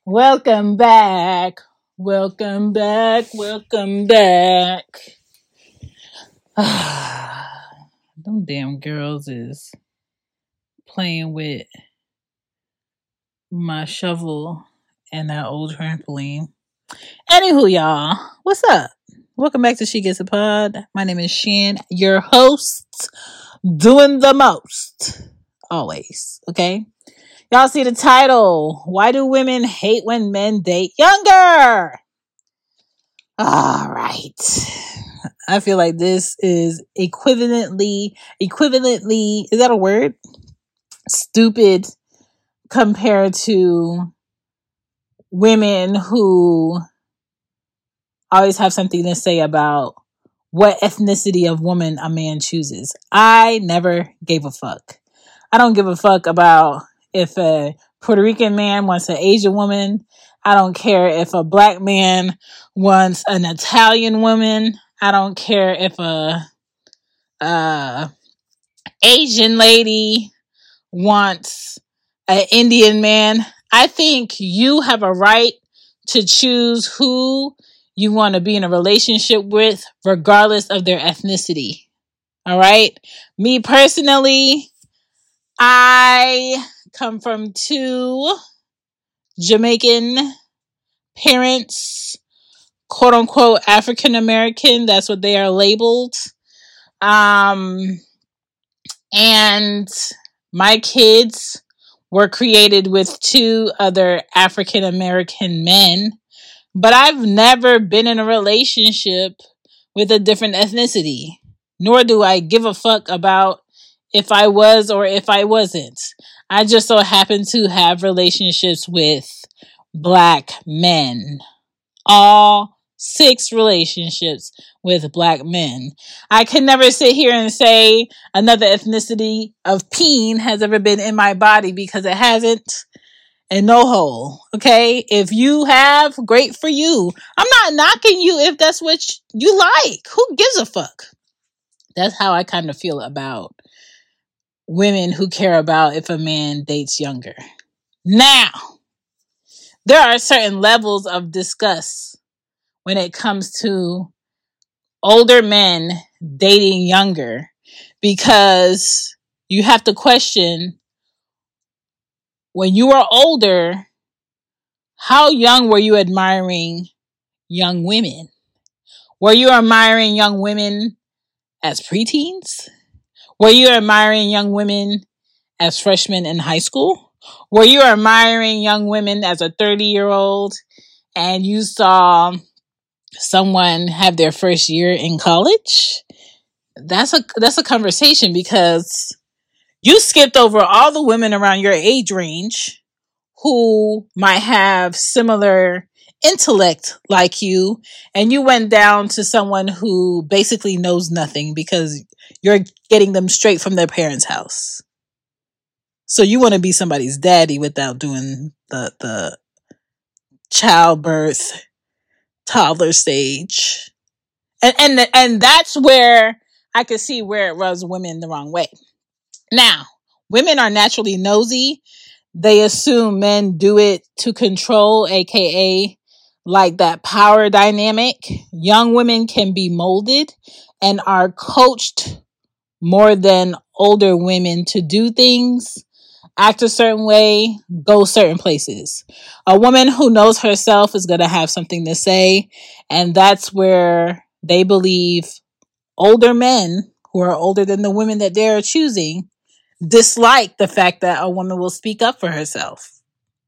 Welcome back. Welcome back. Welcome back. Them damn girls is playing with my shovel and that old trampoline. Anywho, y'all, what's up? Welcome back to She Gets a Pod. My name is Shan, your host, doing the most. Always, okay? Y'all see the title. Why do women hate when men date younger? All right. I feel like this is equivalently, is that a word? Stupid compared to women who always have something to say about what ethnicity of woman a man chooses. I never gave a fuck. I don't give a fuck about if a Puerto Rican man wants an Asian woman. I don't care if a black man wants an Italian woman. I don't care if a Asian lady wants an Indian man. I think you have a right to choose who you want to be in a relationship with, regardless of their ethnicity. All right? Me personally, I come from two Jamaican parents, quote unquote African American. That's what they are labeled. And my kids were created with two other African American men, but I've never been in a relationship with a different ethnicity, nor do I give a fuck about if I was or if I wasn't. I just so happen to have relationships with black men. All 6 relationships with black men. I can never sit here and say another ethnicity of peen has ever been in my body because it hasn't. And no hole. Okay? If you have, great for you. I'm not knocking you if that's what you like. Who gives a fuck? That's how I kind of feel about women who care about if a man dates younger. Now, there are certain levels of disgust when it comes to older men dating younger, because you have to question, when you were older, how young were you admiring young women? Were you admiring young women as preteens? Were you admiring young women as freshmen in high school? Were you admiring young women as a 30-year-old and you saw someone have their first year in college? That's a conversation, because you skipped over all the women around your age range who might have similar intellect like you, and you went down to someone who basically knows nothing because you're getting them straight from their parents' house. So you want to be somebody's daddy without doing the childbirth toddler stage. And that's where I could see where it rubs women the wrong way. Now, women are naturally nosy. They assume men do it to control, aka like that power dynamic. Young women can be molded and are coached more than older women to do things, act a certain way, go certain places. A woman who knows herself is going to have something to say, and that's where they believe older men who are older than the women that they're choosing dislike the fact that a woman will speak up for herself.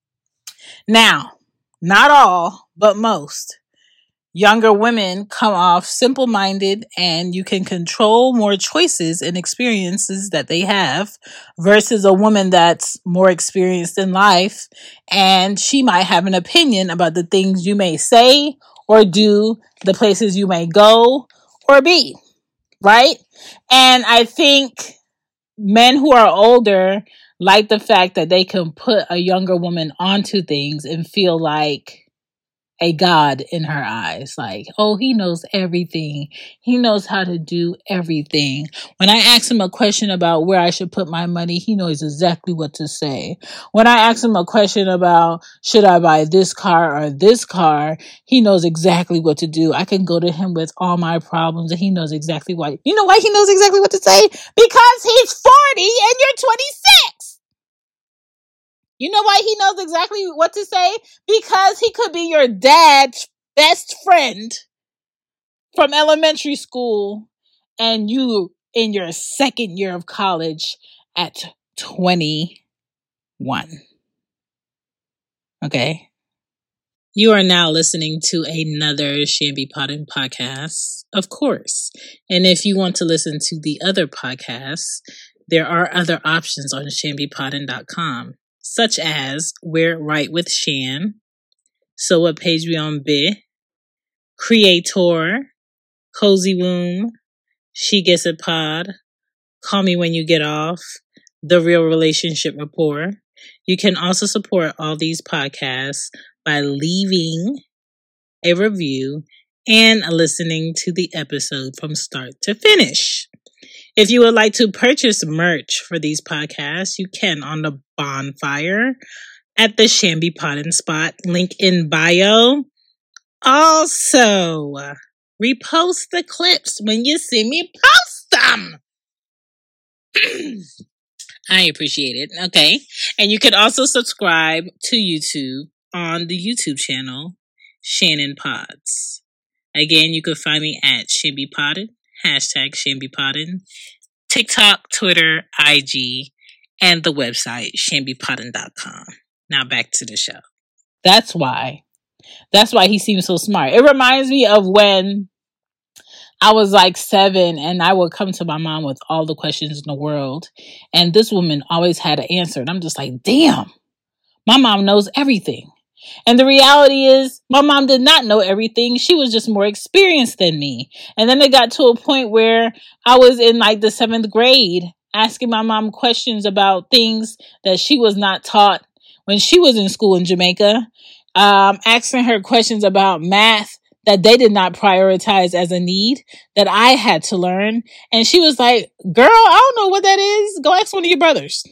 Now, not all, but most younger women come off simple-minded, and you can control more choices and experiences that they have versus a woman that's more experienced in life, and she might have an opinion about the things you may say or do, the places you may go or be, right? And I think men who are older like the fact that they can put a younger woman onto things and feel like a god in her eyes. Like, oh, he knows everything. He knows how to do everything. When I ask him a question about where I should put my money, he knows exactly what to say. When I ask him a question about should I buy this car or this car, he knows exactly what to do. I can go to him with all my problems and he knows exactly why. You know why he knows exactly what to say? Because he's 40 and you're 26. You know why he knows exactly what to say? Because he could be your dad's best friend from elementary school and you in your second year of college at 21. Okay? You are now listening to another Shambi Potting podcast, of course. And if you want to listen to the other podcasts, there are other options on shambipotting.com, such as We're Right with Shan, So What Patreon Be, Creator, Cozy Womb, She Gets a Pod, Call Me When You Get Off, The Real Relationship Rapport. You can also support all these podcasts by leaving a review and listening to the episode from start to finish. If you would like to purchase merch for these podcasts, you can on the bonfire at the Shambi Potting spot, link in bio. Also, repost the clips when you see me post them. I appreciate it. Okay. And you can also subscribe to YouTube on the YouTube channel, Shannon Pods. Again, you can find me at Shambi Potting, hashtag Shambi Potting, TikTok, Twitter, IG, and the website, shambipotting.com. Now back to the show. That's why he seems so smart. It reminds me of when I was like 7 and I would come to my mom with all the questions in the world. And this woman always had an answer. And I'm just like, damn, my mom knows everything. And the reality is my mom did not know everything. She was just more experienced than me. And then it got to a point where I was in like the 7th grade asking my mom questions about things that she was not taught when she was in school in Jamaica. Asking her questions about math that they did not prioritize as a need that I had to learn. And she was like, girl, I don't know what that is. Go ask one of your brothers.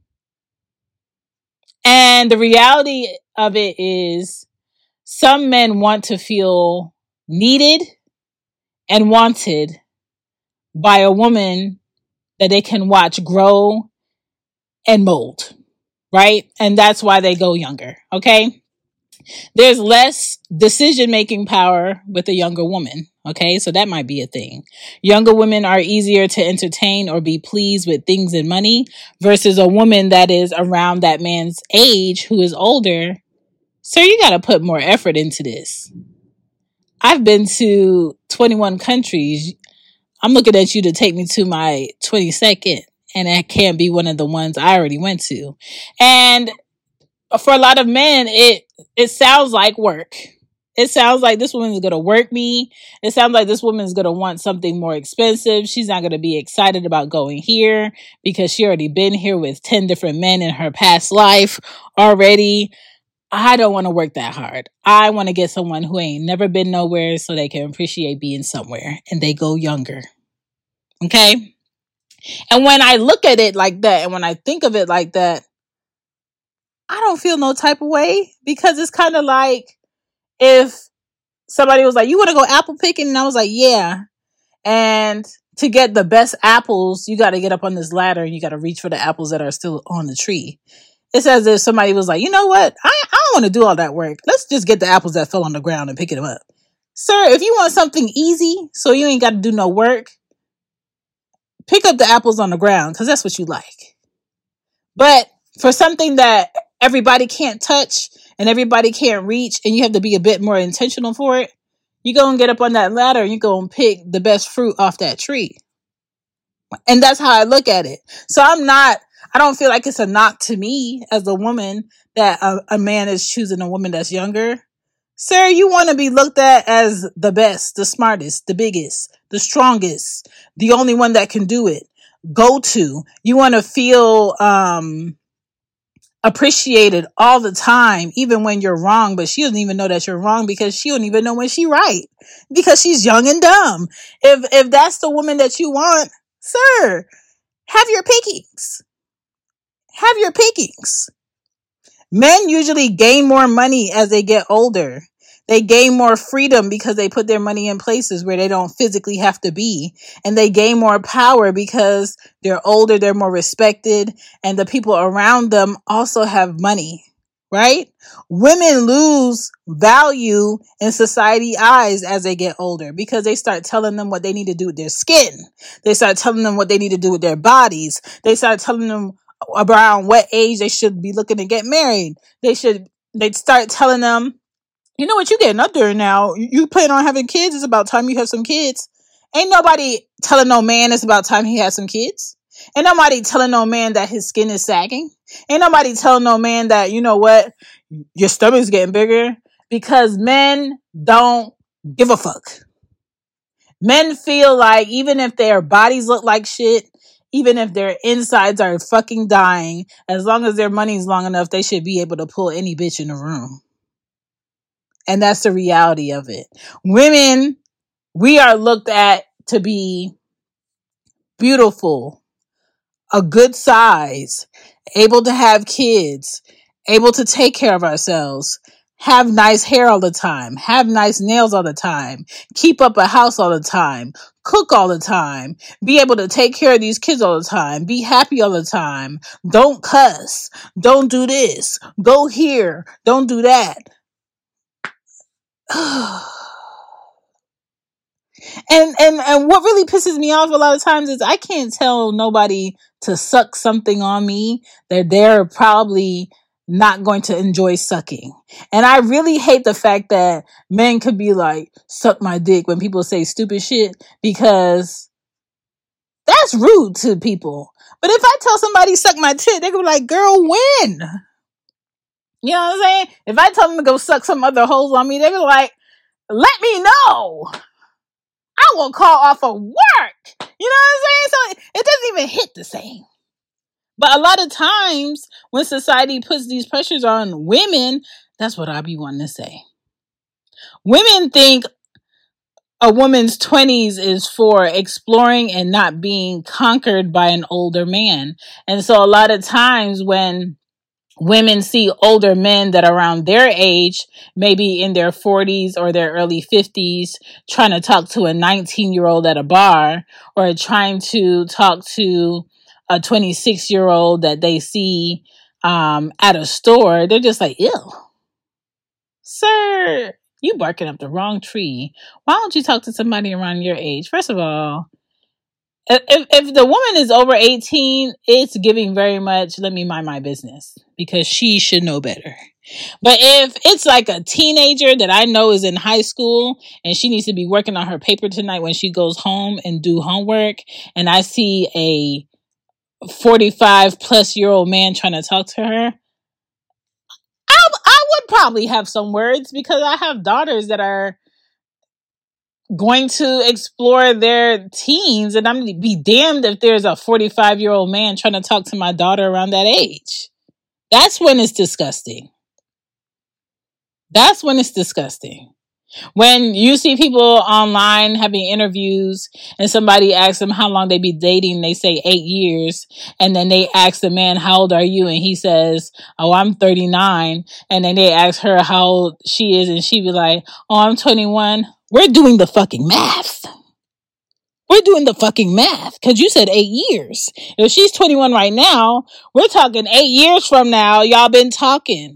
And the reality of it is some men want to feel needed and wanted by a woman that they can watch grow and mold, right? And that's why they go younger, okay? There's less decision-making power with a younger woman. Okay, so that might be a thing. Younger women are easier to entertain or be pleased with things and money versus a woman that is around that man's age who is older. So you got to put more effort into this. I've been to 21 countries. I'm looking at you to take me to my 22nd, and that can't be one of the ones I already went to. And for a lot of men, it sounds like work. It sounds like this woman is going to work me. It sounds like this woman is going to want something more expensive. She's not going to be excited about going here because she already been here with 10 different men in her past life already. I don't want to work that hard. I want to get someone who ain't never been nowhere so they can appreciate being somewhere and they go younger. Okay? And when I look at it like that and when I think of it like that, I don't feel no type of way because it's kind of like if somebody was like, you want to go apple picking? And I was like, yeah. And to get the best apples, you got to get up on this ladder and you got to reach for the apples that are still on the tree. It's as if somebody was like, you know what? I don't want to do all that work. Let's just get the apples that fell on the ground and pick them up. Sir, if you want something easy so you ain't got to do no work, pick up the apples on the ground because that's what you like. But for something that everybody can't touch and everybody can't reach and you have to be a bit more intentional for it, you go and get up on that ladder and you go and pick the best fruit off that tree. And that's how I look at it. So I don't feel like it's a knock to me as a woman that a man is choosing a woman that's younger. Sir, you want to be looked at as the best, the smartest, the biggest, the strongest, the only one that can do it. Go to. You want to feel appreciated all the time, even when you're wrong, but she doesn't even know that you're wrong because she don't even know when she right because she's young and dumb. If that's the woman that you want, sir, have your pickings. Have your pickings. Men usually gain more money as they get older. They gain more freedom because they put their money in places where they don't physically have to be. And they gain more power because they're older, they're more respected, and the people around them also have money, right? Women lose value in society eyes as they get older because they start telling them what they need to do with their skin. They start telling them what they need to do with their bodies. They start telling them around what age they should be looking to get married. They'd start telling them, you know what, you getting up there now. You plan on having kids. It's about time you have some kids. Ain't nobody telling no man it's about time he has some kids. Ain't nobody telling no man that his skin is sagging. Ain't nobody telling no man that, you know what, your stomach's getting bigger, because men don't give a fuck. Men feel like even if their bodies look like shit, even if their insides are fucking dying, as long as their money's long enough, they should be able to pull any bitch in the room. And that's the reality of it. Women, we are looked at to be beautiful, a good size, able to have kids, able to take care of ourselves, have nice hair all the time, have nice nails all the time, keep up a house all the time, cook all the time, be able to take care of these kids all the time, be happy all the time, don't cuss, don't do this, go here, don't do that. And what really pisses me off a lot of times is I can't tell nobody to suck something on me that they're probably not going to enjoy sucking. And I really hate the fact that men could be like, suck my dick when people say stupid shit, because that's rude to people. But if I tell somebody suck my tit, they could be like, girl, when? You know what I'm saying? If I tell them to go suck some other hoes on me, they be like, let me know. I will call off of work. You know what I'm saying? So it doesn't even hit the same. But a lot of times when society puts these pressures on women, that's what I be wanting to say. Women think a woman's 20s is for exploring and not being conquered by an older man. And so a lot of times when women see older men that are around their age, maybe in their 40s or their early 50s, trying to talk to a 19-year-old at a bar, or trying to talk to a 26-year-old that they see at a store, they're just like, ew, sir, you barking up the wrong tree. Why don't you talk to somebody around your age? First of all, if the woman is over 18, it's giving very much, let me mind my business, because she should know better. But if it's like a teenager that I know is in high school and she needs to be working on her paper tonight when she goes home and do homework, and I see a 45 plus year old man trying to talk to her, I would probably have some words, because I have daughters that are going to explore their teens, and I'm going to be damned if there's a 45-year-old man trying to talk to my daughter around that age. That's when it's disgusting. That's when it's disgusting. When you see people online having interviews and somebody asks them how long they be dating, they say 8 years. And then they ask the man, how old are you? And he says, oh, I'm 39. And then they ask her how old she is, and she be like, oh, I'm 21. We're doing the fucking math. We're doing the fucking math, because you said 8 years. If she's 21 right now, we're talking 8 years from now. Y'all been talking.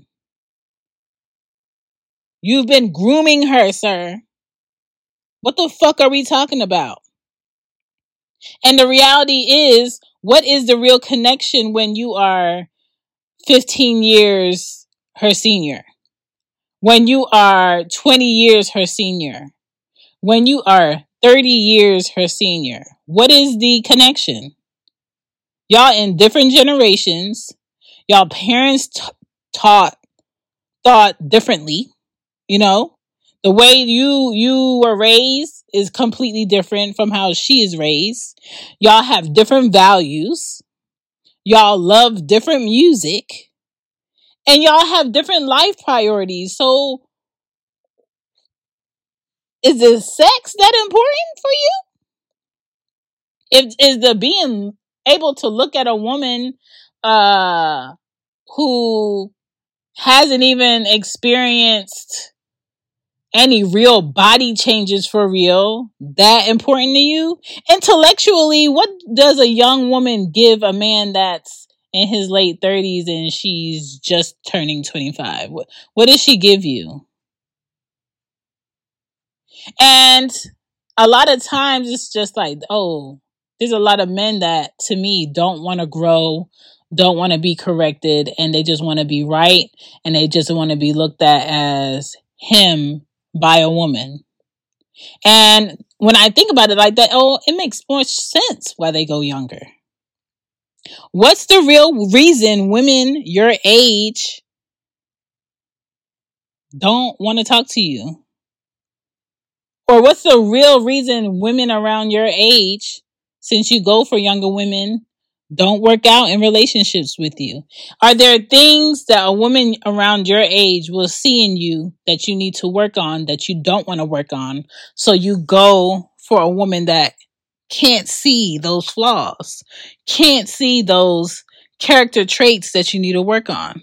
You've been grooming her, sir. What the fuck are we talking about? And the reality is, what is the real connection when you are 15 years her senior? When you are 20 years her senior? When you are 30 years her senior? What is the connection? Y'all in different generations. Y'all parents thought differently. You know, the way you were raised is completely different from how she is raised. Y'all have different values. Y'all love different music. And y'all have different life priorities. So is the sex that important for you? Is the being able to look at a woman who hasn't even experienced any real body changes for real that important to you? Intellectually, what does a young woman give a man that's in his late 30s and she's just turning 25? What does she give you? And a lot of times it's just like, oh, there's a lot of men that to me don't want to grow, don't want to be corrected, and they just want to be right, and they just want to be looked at as him by a woman. And when I think about it like that, oh, it makes more sense why they go younger. What's the real reason women your age don't want to talk to you? Or what's the real reason women around your age, since you go for younger women, don't work out in relationships with you? Are there things that a woman around your age will see in you that you need to work on that you don't want to work on? So you go for a woman that can't see those flaws, can't see those character traits that you need to work on.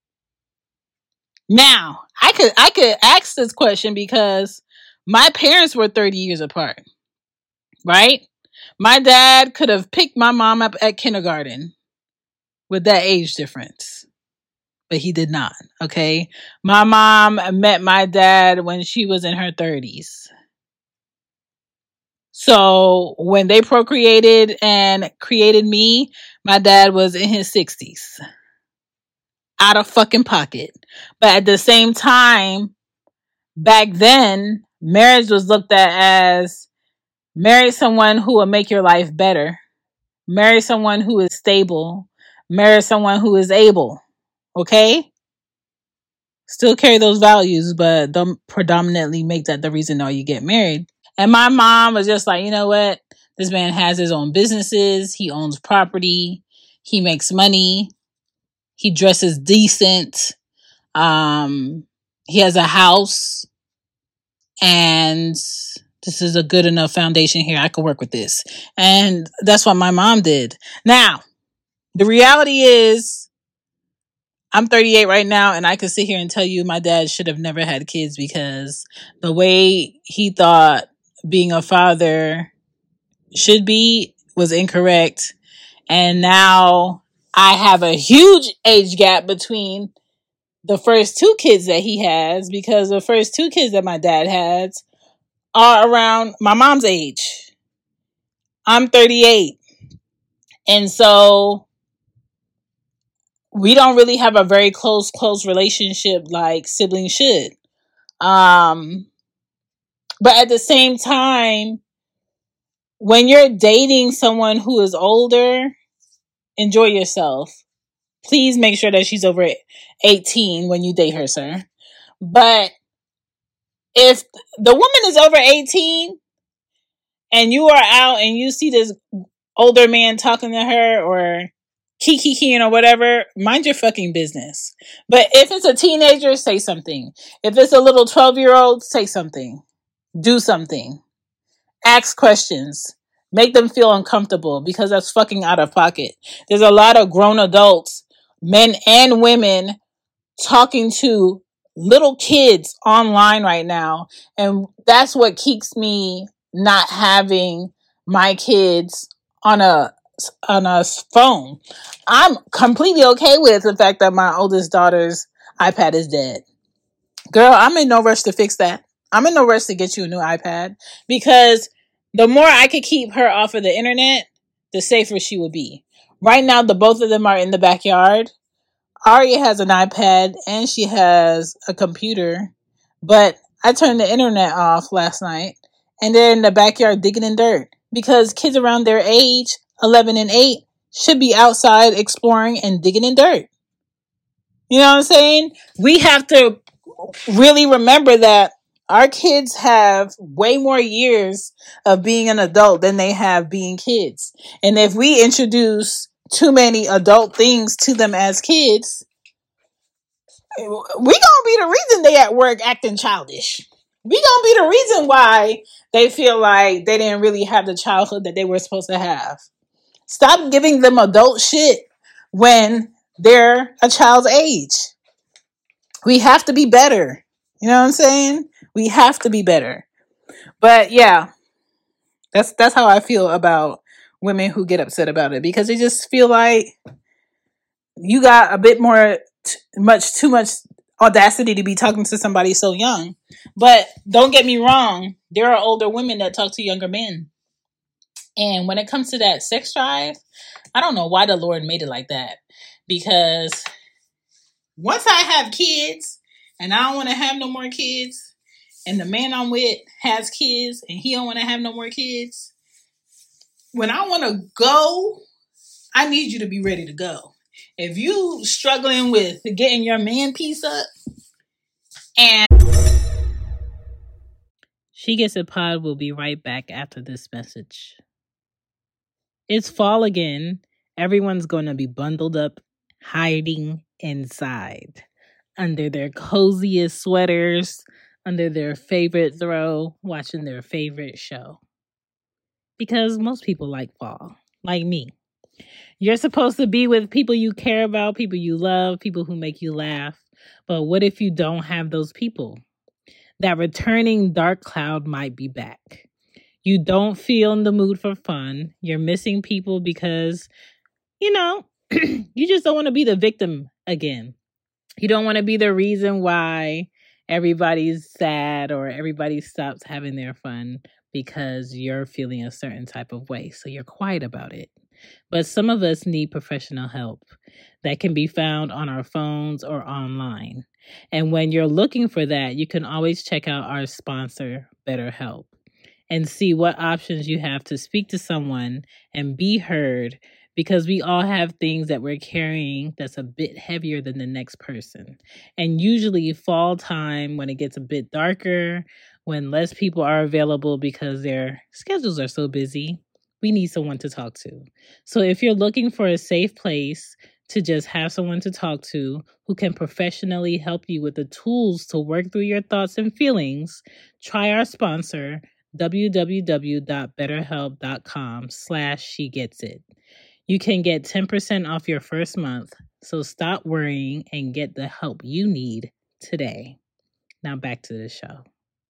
Now, I could ask this question because my parents were 30 years apart, right? My dad could have picked my mom up at kindergarten with that age difference, but he did not, okay? My mom met my dad when she was in her 30s. So when they procreated and created me, my dad was in his 60s. Out of fucking pocket. But at the same time, back then, marriage was looked at as marry someone who will make your life better. Marry someone who is stable. Marry someone who is able. Okay? Still carry those values, but don't predominantly make that the reason why you get married. And my mom was just like, you know what? This man has his own businesses. He owns property. He makes money. He dresses decent. He has a house. And this is a good enough foundation here. I could work with this. And that's what my mom did. Now, the reality is, I'm 38 right now, and I could sit here and tell you my dad should have never had kids because the way he thought being a father should be was incorrect. And now I have a huge age gap between the first two kids that he has because the first two kids that my dad has are around my mom's age. I'm 38. And so we don't really have a very close relationship like siblings should. But at the same time, when you're dating someone who is older, enjoy yourself. Please make sure that she's over 18 when you date her, sir. But if the woman is over 18 and you are out and you see this older man talking to her or kikiing or whatever, mind your fucking business. But if it's a teenager, say something. If it's a little 12-year-old, say something. Do something. Ask questions. Make them feel uncomfortable because that's fucking out of pocket. There's a lot of grown adults, men and women, talking to little kids online right now. And that's what keeps me not having my kids on a phone. I'm completely okay with the fact that my oldest daughter's iPad is dead. Girl, I'm in no rush to fix that. I'm in no rush to get you a new iPad because the more I could keep her off of the internet, the safer she would be. Right now, the both of them are in the backyard. Aria has an iPad and she has a computer, but I turned the internet off last night and they're in the backyard digging in dirt because kids around their age, 11 and 8, should be outside exploring and digging in dirt. You know what I'm saying? We have to really remember that our kids have way more years of being an adult than they have being kids. And if we introduce too many adult things to them as kids, We gonna be the reason they at work acting childish. We gonna be the reason why they feel like they didn't really have the childhood that they were supposed to have. Stop giving them adult shit when they're a child's age. We have to be better. You know what I'm saying? We have to be better. But yeah, that's how I feel about women who get upset about it, because they just feel like you got a bit too much audacity to be talking to somebody so young. But don't get me wrong, there are older women that talk to younger men. And when it comes to that sex drive, I don't know why the Lord made it like that. Because once I have kids and I don't want to have no more kids, and the man I'm with has kids and he don't want to have no more kids, when I want to go, I need you to be ready to go. If you struggling with getting your man piece up, and She Gets It Pod will be right back after this message. It's fall again. Everyone's going to be bundled up, hiding inside, under their coziest sweaters, under their favorite throw, watching their favorite show. Because most people like fall, like me. You're supposed to be with people you care about, people you love, people who make you laugh. But what if you don't have those people? That returning dark cloud might be back. You don't feel in the mood for fun. You're missing people because, you just don't want to be the victim again. You don't want to be the reason why everybody's sad or everybody stops having their fun because you're feeling a certain type of way. So you're quiet about it. But some of us need professional help that can be found on our phones or online. And when you're looking for that, you can always check out our sponsor, BetterHelp, and see what options you have to speak to someone and be heard, because we all have things that we're carrying that's a bit heavier than the next person. And usually fall time, when it gets a bit darker, when less people are available because their schedules are so busy, we need someone to talk to. So if you're looking for a safe place to just have someone to talk to who can professionally help you with the tools to work through your thoughts and feelings, try our sponsor, www.betterhelp.com/SheGetsIt. You can get 10% off your first month. So stop worrying and get the help you need today. Now back to the show.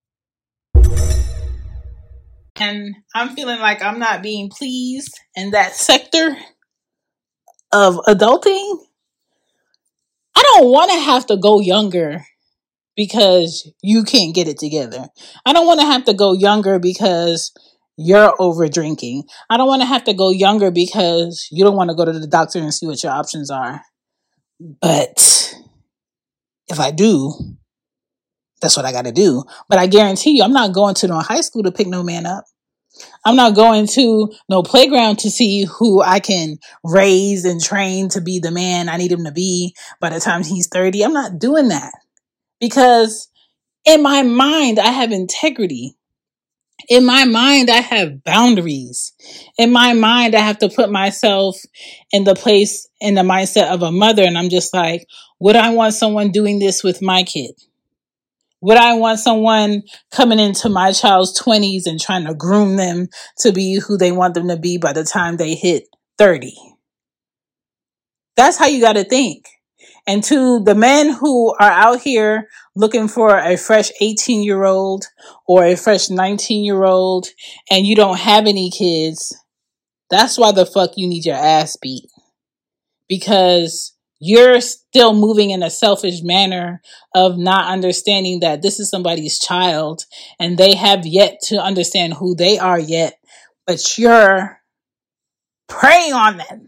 And I'm feeling like I'm not being pleased in that sector of adulting. I don't want to have to go younger because you can't get it together. I don't want to have to go younger because you're over drinking. I don't want to have to go younger because you don't want to go to the doctor and see what your options are. But if I do, that's what I got to do. But I guarantee you, I'm not going to no high school to pick no man up. I'm not going to no playground to see who I can raise and train to be the man I need him to be by the time he's 30. I'm not doing that, because in my mind, I have integrity. In my mind, I have boundaries. In my mind, I have to put myself in the mindset of a mother. And I'm just like, would I want someone doing this with my kid? Would I want someone coming into my child's 20s and trying to groom them to be who they want them to be by the time they hit 30? That's how you got to think. And to the men who are out here looking for a fresh 18-year-old or a fresh 19-year-old and you don't have any kids, that's why the fuck you need your ass beat. Because you're still moving in a selfish manner of not understanding that this is somebody's child and they have yet to understand who they are yet, but you're preying on them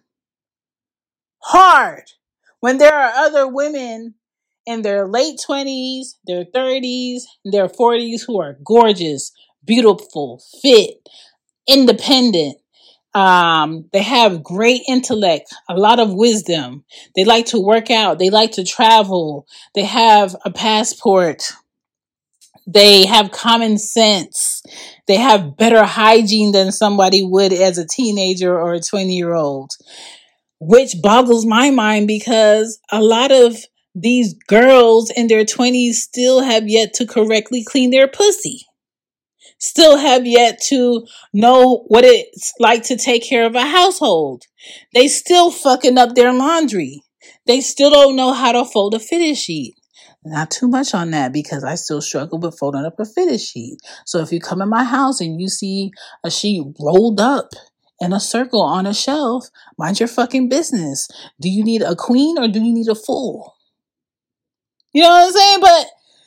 hard when there are other women in their late 20s, their 30s, their 40s who are gorgeous, beautiful, fit, independent. They have great intellect, a lot of wisdom. They like to work out. They like to travel. They have a passport. They have common sense. They have better hygiene than somebody would as a teenager or a 20-year-old, which boggles my mind because a lot of these girls in their 20s still have yet to correctly clean their pussy. Still have yet to know what it's like to take care of a household. They still fucking up their laundry. They still don't know how to fold a fitted sheet. Not too much on that because I still struggle with folding up a fitted sheet. So if you come in my house and you see a sheet rolled up in a circle on a shelf, mind your fucking business. Do you need a queen or do you need a fool? You know what I'm saying? But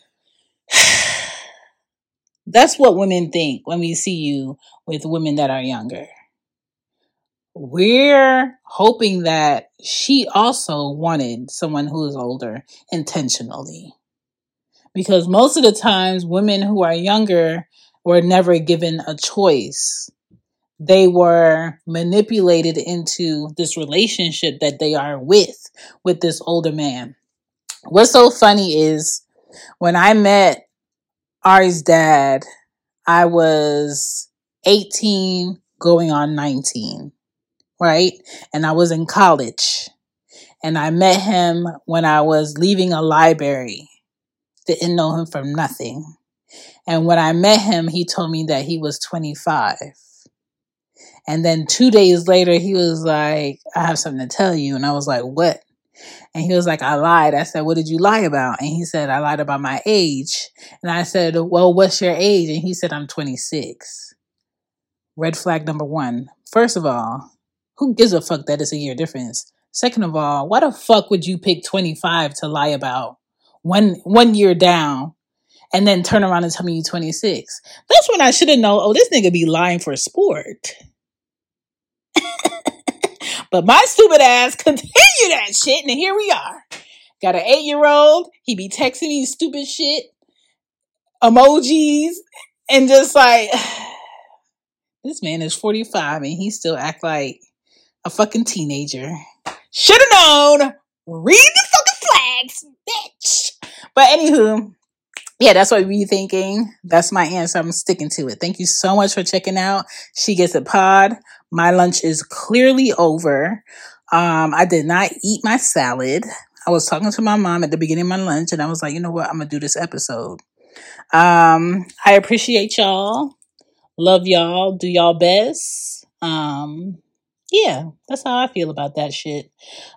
that's what women think when we see you with women that are younger. We're hoping that she also wanted someone who is older intentionally. Because most of the times, women who are younger were never given a choice. They were manipulated into this relationship that they are with this older man. What's so funny is when I met Ari's dad, I was 18 going on 19, right? And I was in college. And I met him when I was leaving a library. Didn't know him from nothing. And when I met him, he told me that he was 25. And then 2 days later, he was like, I have something to tell you. And I was like, what? And he was like, I lied. I said, what did you lie about? And he said, I lied about my age. And I said, well, what's your age? And he said, I'm 26. Red flag number one. First of all, who gives a fuck that it's a year difference? Second of all, why the fuck would you pick 25 to lie about one year down and then turn around and tell me you 26? That's when I should have known, oh, this nigga be lying for sport. But my stupid ass continued that shit, and here we are. Got an 8-year-old. He be texting me stupid shit, emojis, and just like, this man is 45 and he still act like a fucking teenager. Should have known. Read the fucking flags, bitch. But anywho, yeah, that's what we thinking. That's my answer. I'm sticking to it. Thank you so much for checking out She Gets It Pod. My lunch is clearly over. I did not eat my salad. I was talking to my mom at the beginning of my lunch and I was like, you know what? I'm going to do this episode. I appreciate y'all. Love y'all. Do y'all best. Yeah, that's how I feel about that shit.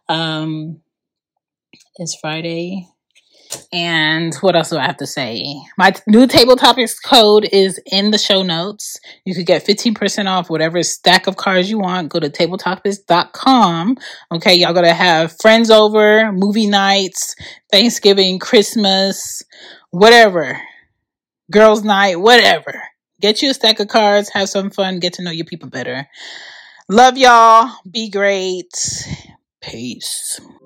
It's Friday. And what else do I have to say? My new Table Topics code is in the show notes. You could get 15% off whatever stack of cards you want. Go to tabletopics.com. Okay, y'all gonna have friends over, movie nights, Thanksgiving, Christmas, whatever. Girls' night, whatever. Get you a stack of cards, have some fun, get to know your people better. Love y'all. Be great. Peace.